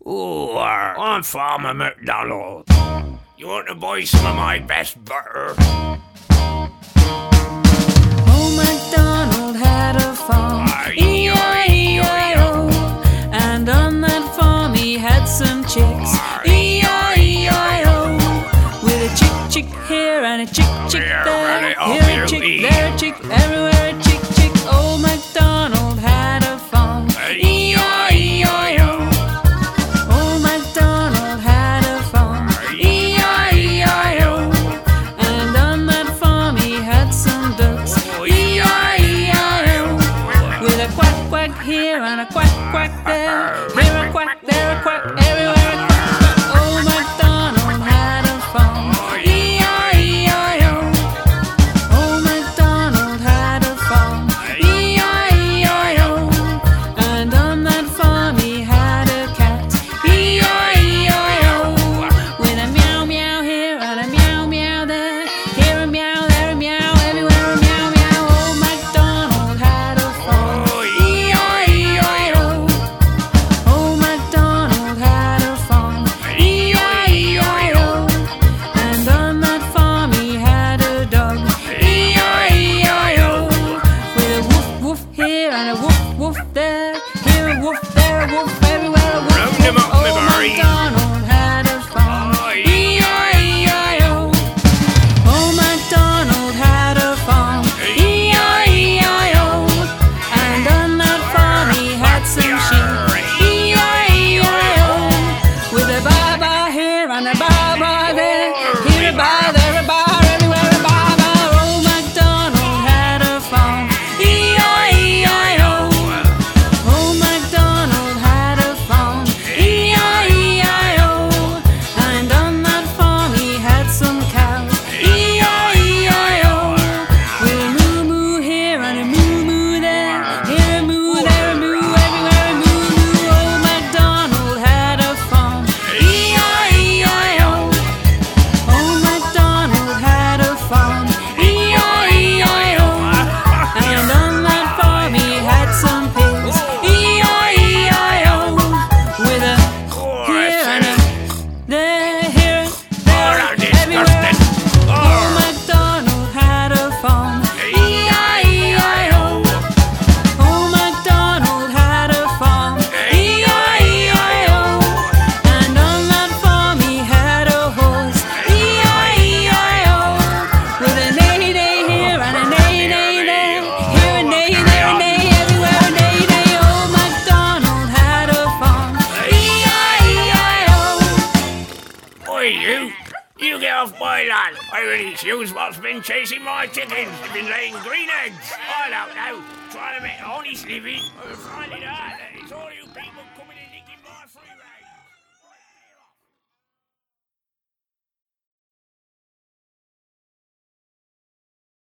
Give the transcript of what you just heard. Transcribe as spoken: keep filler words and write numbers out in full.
Ooh, uh, I'm Farmer McDonald. You want to buy some of my best butter? Old MacDonald had a farm, E I E I O, and on that farm he had some chicks, E I E I O, with a chick chick here and a chick chick there, here a chick, there a chick, everywhere a chick chick. Old MacDonald had a farm, E I E I O. Old MacDonald had a farm, E I E I O, and on that farm he had some ducks, E I E I O, with a quack quack here and a quack quack there, here a quack, there a quack, everywhere a quack quack. Old MacDonald had a farm, E I E I O. Old MacDonald had a farm, E I E I O, and on that farm he had a cat, E I E I O, with a meow meow here and a meow meow there, here a meow, there a meow, everywhere a meow meow. Old MacDonald had a farm, E I E I O. Old MacDonald had a farm, E I E I O, and on that farm he had a dog, E I E I O, with a woof woof here and a woof woof there, here a woof, there a woof, everywhere a woof Round him woof. up, my Old Barry. MacDonald had a farm, E I E I O. Old MacDonald had a farm, E I E I O, and on that farm he had some sheep, E I E I O, with a baa baa here and a baa baa there, here a baa, there a baa, everywhere a baa baa. Old MacDonald had a farm, E I E I O. Old MacDonald had a farm, E I E I O, and on that farm he had some cows, E I E I O, with a moo moo here and a moo moo there, here a moo, there a moo, everywhere a moo moo. Old MacDonald had a farm, E I E I O. Old MacDonald had a farm, E I E I O, and on that farm he had some pigs, E I E I O, with a here and a there, here, there, everywhere. Old MacDonald had a farm, E I E I O. Old MacDonald had a farm, E I E I O, and on that farm he had a horse, E I E I O, with a neigh neigh here and a neigh neigh there, here a neigh, there a neigh, everywhere a neigh neigh. Old MacDonald had a farm, E I E I O. Oi, you! You get off my land! I really choose what's been chasing my chickens. They've been laying green eggs. I don't know. Trying to make an honest living. I'm finding out that it's all you people coming in nicking